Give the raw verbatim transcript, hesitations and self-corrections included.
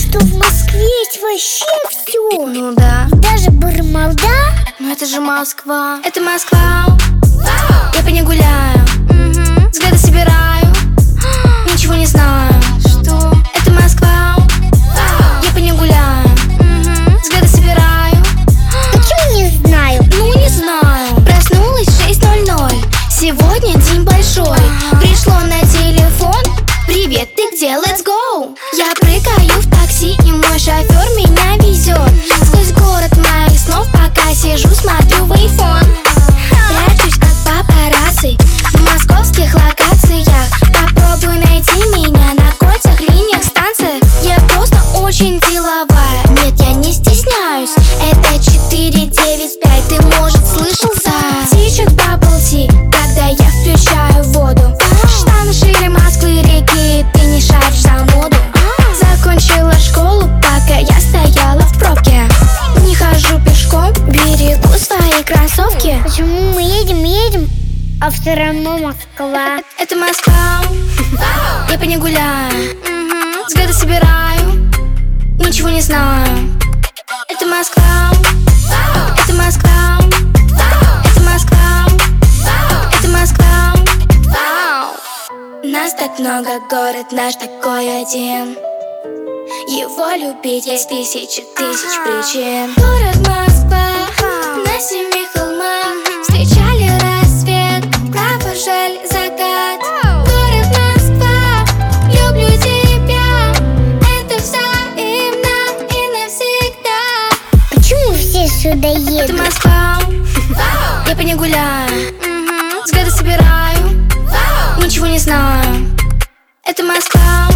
что в Москве есть вообще все. Ну да. Даже Бармалда. Но это же Москва. Это Москва. Я по ней гуляю, взгляды собираю, ничего не знаю. Что? Это Москва. Я по ней гуляю, взгляды собираю. Почему не знаю? Ну не знаю. Проснулась в шесть ноль ноль. Сегодня день большой. Пришло на телефон: привет, ты где? Let's go. Я прыгаю в такси, и мой шофер меня везет сквозь город моих снов, пока сижу, смотрю в айфон. Прячусь от папарацци в московских локациях. Попробуй найти меня на кольцах, линиях, станциях. Я просто очень деловая, нет, я не стесняюсь. Это четыре девять пять, ты, может, слышал за течет bubble tea, когда я включаю воду. Штаны шире Москвы реки, ты не шаришь за моду. Закончила школу, пока я стояла в пробке. Не хожу пешком, берегу свои кроссовки. Почему мы едем, едем, а все равно Москва? Это Москва. Я по ней гуляю, взгляды собираю, ничего не знаю. Это Москва. Это Москва. Это Москва. Это Москва. Нас так много, город наш такой один. Его любить есть тысячи тысяч причин. Город Москва, на семи холмах встречали рассвет, провожали закат. Город Москва, люблю тебя, это взаимно и навсегда. Почему все сюда едут? Это Москва. Я по ней гуляю, взгляды собираю, ничего не знаю. Это Москва.